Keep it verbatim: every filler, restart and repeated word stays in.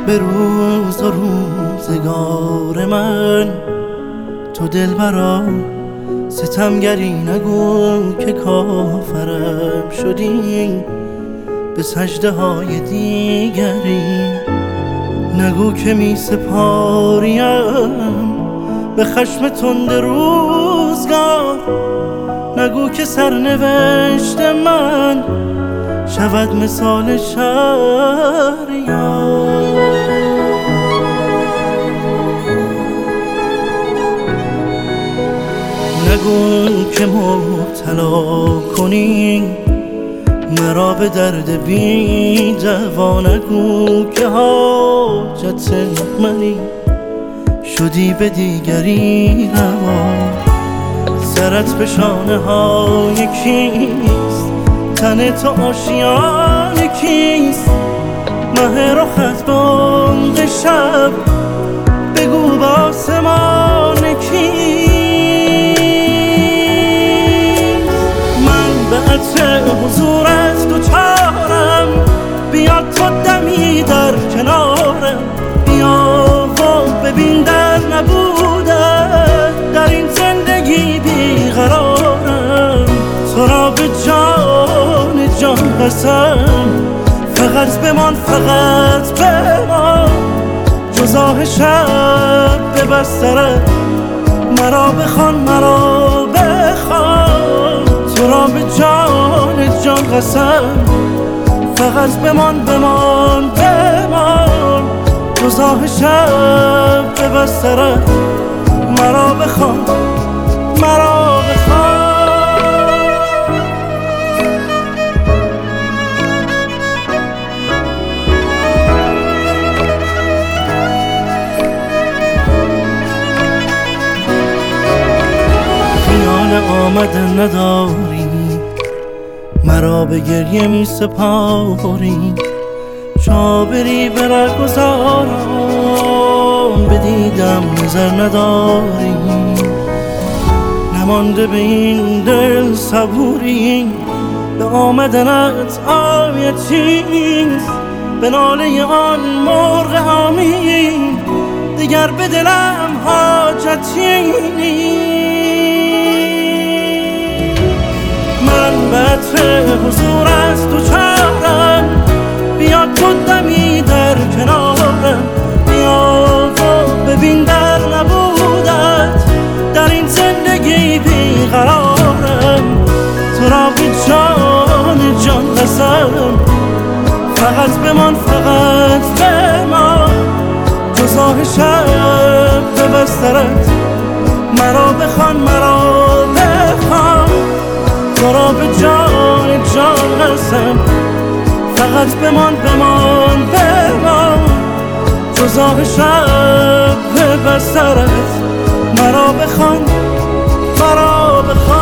به روز و روزگار من. تو دلبرا ستمگری نگو که کافرم شدی، به سجده های دیگری نگو که می سپاریم به خشم تند روزگار. نگو که سرنوشت من شود مثال شهریار. نگو که مبتلا کنی مرا به درد بی دوا. نگو که حاجت منی شدی به دیگری روا. سرت به شانه های کیست؟ تن تو آشیان کیست؟ مه رخت به عمق شب بگو به آسمان کیست؟ من به عطر حضورت دوچارم، بیا تو دمی در کنارم. بیا و ببین در نبودن در این زندگی بیقرارم. تو را به جان جان قسم فقط بمان، فقط بمان. جز آه شب به بسترت مرا بخوان، مرا بخوان. تو را به جان جان قسم فقط بمان، بمان، بمان. جز آه شب به بسترت مرا بخوان، مرا بخوان. آمدن نداری مرا به گریه می سپاری. چابری بر گذارم بدیدم نظر نداری. نمانده به این دل صبوری به آمدنت آیتیست. به ناله آن مرغ حامی دیگر به دلم حاجتی نیست. من به عطر حضورت دوچارم، بیا تو دمی در کنارم. بیا و ببین در نبودت در این زندگی بیقرارم. تو را به جان جان قسم فقط بمان، فقط بمان. جز آه شب به بسترت مرا بخوان، مرا بخوان. تو را به جان جان قسم فقط بمان، بمان، بمان. جز آه شب به بسترت مرا بخوان، مرا بخوان.